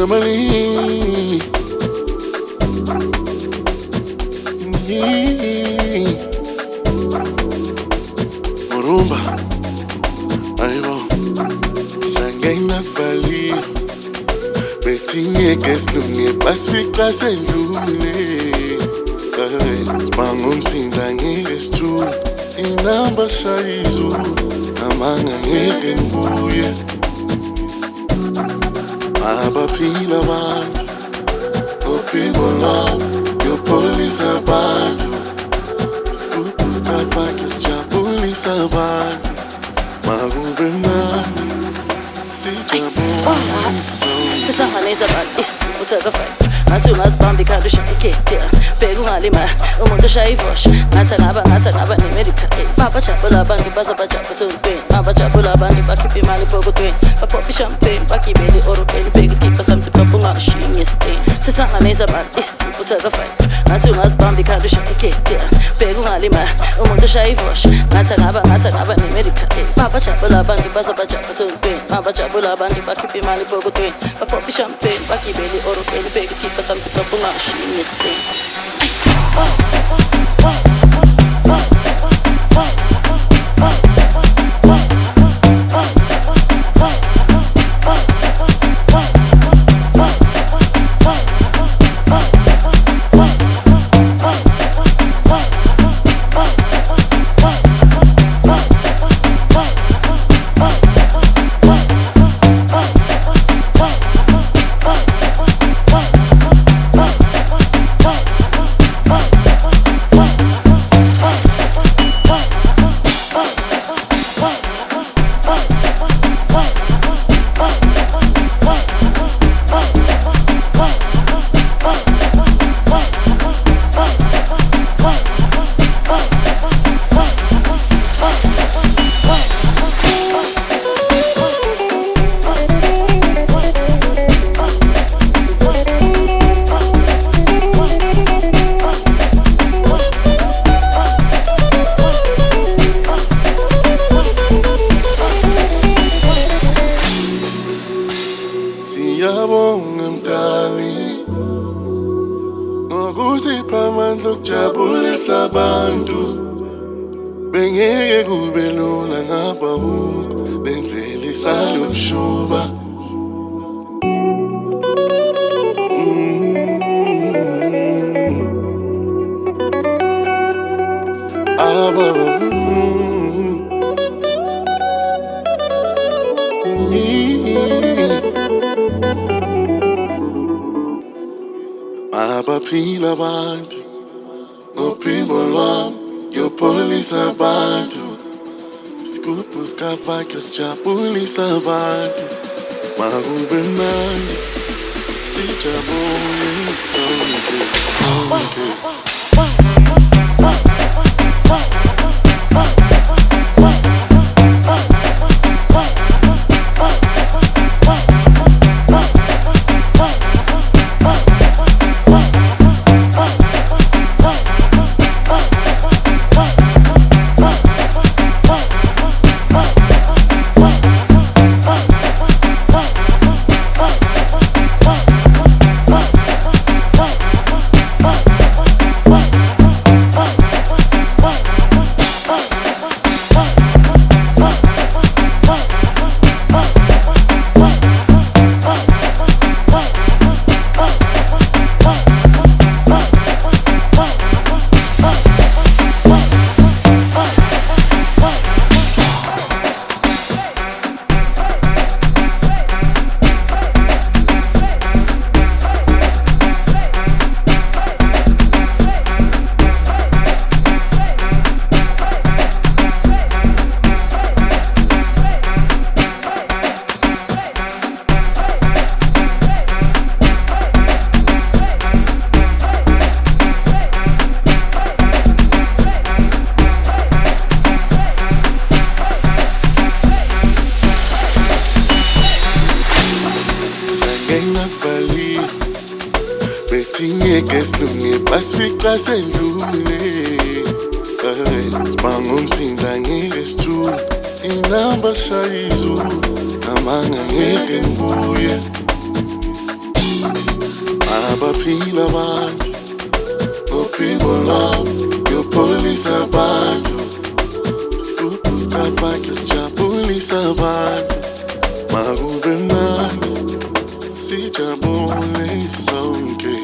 Jamali. Rumba, ayo, sangena vali, betinye keslunge pasifika sendlule, sibangum sinda ngekestu, inamba shayizu, amanga ngeke ngibuye, abaphila abantu, ophiko lwabo, yopholisa abantu, isigubu sikafake sijabulisa abantu, makube mnandi sijabulisa. Sihlanganisa abantu usakafake ngathi ungazibambi ikhanda ushayiketela bheka ungalima umuntu oshaya ivosha ngathi angaba ne-medical babajabula abantu baze bajabulise ontweni babajabula abantu bakhipha imali epokotweni baphopha ishampeni bagibele i-orobheni bheka isikipha sami siphapha ungashiyi ngesiteni. Sihlanganisa abantu usakafake ngathi ungazibambi ikhanda ushayiketela bheka ungalima umuntu oshaya ivosha ngathi angaba ne-medical babajabula abantu baze bajabulise ontweni babajabula abantu bakhipha imali epokotweni baphopha ishampeni bagibele i-orobheni bheka isikipha sami siphapha ungashiyi ngesiteni. Siyabonga mdali ngokusipha amandla okujabulisa abantu, bengeke kube lula ngapha ukho lendlela isaloshuba. Abaphila abantu, ophiko lwabo, yopholisa abantu, isigubhu sikafake sijabulisa abantu, makube mnandi sijabulisa sonke. Ngekeslunge pasifika sendlule, sibangum sinda ngekestu, inamba shayizu, amanga ngeke ngibuye, abaphila abantu uphiko lwabo yopholisa abantu sigubhu sikabhakhe sijabulisa abantu makube mnandi sijabule sonke